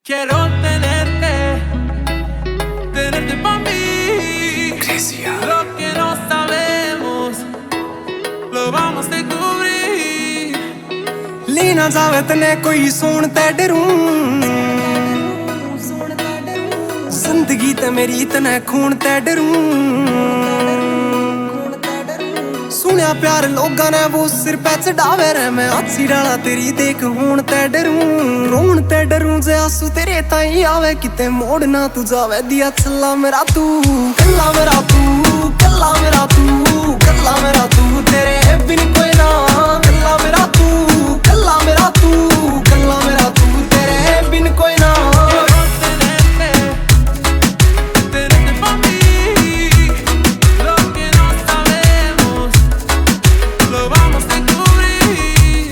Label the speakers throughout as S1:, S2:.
S1: Quiero tenerte pa' mí. Lo que no sabemos lo vamos a descubrir.
S2: Leena जावे तने कोई सुन ते डरूं, जिंदगी ते मेरी तने खून ते डरूं। सुनिया प्यार लोगां ने वो सिर पे चढ़ावे रे, मैं अच्छी डाला तेरी देख होण ते डरूं। रोण ते डरूं जे आंसू तेरे ताई आवे, किते मोड़ ना तू जावे दिया छल्ला मेरा तू। कल्ला मेरा तू, कल्ला मेरा तू, कल्ला मेरा तू, तेरे बिन कोई ना। कल्ला मेरा तू, कल्ला मेरा तू, कल्ला मेरा तू, तेरे बिन कोई ना।
S1: Tenerte pa' mí. Lo que no sabemos lo vamos a descubrir.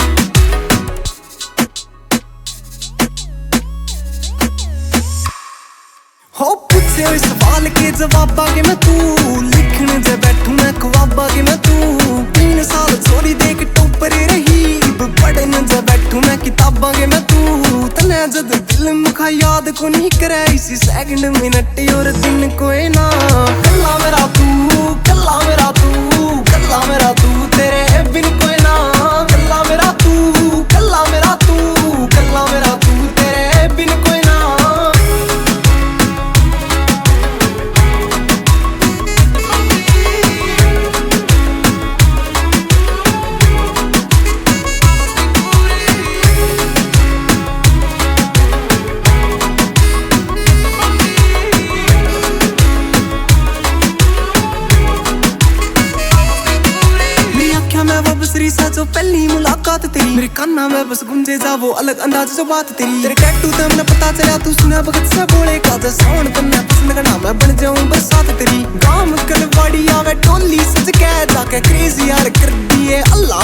S2: हो पूछे हुए सवाल के जवाब आगे मैं तू, लिखने जे बैठू मैं ख्वाब आगे मैं तू। 3 साल छोरी देख टोपर रही, पढ़ने जे बैठू मैं किताब आगे मैं तू। तने जद दिल मुखा याद को नहीं करे, इसी सेकंड मिनट और दिन कोई ना। कल्ला मेरा तू, कल्ला मेरा तू, कल्ला मेरा तू, तेरे बिन कोई ना। कल्ला मेरा तू, कल्ला मेरा तू, कल्ला मेरा तू, तेरे बिन कोई ना। मैं वो बसरी सा जो पहली मुलाकात तेरी, मेरे कान्ना में बस गुंजे जा वो अलग अंदाज जो बात तेरी। तेरे टैटू ते मैंने पता चला तू सुना भगत से बोले का, जे सावन तन्ने पसंद करना मैं बन जाऊं बरसात तेरी। गांव कलवाड़ी आवे टोली सज के, जाके क्रेजी यार कर दिए अल्लाह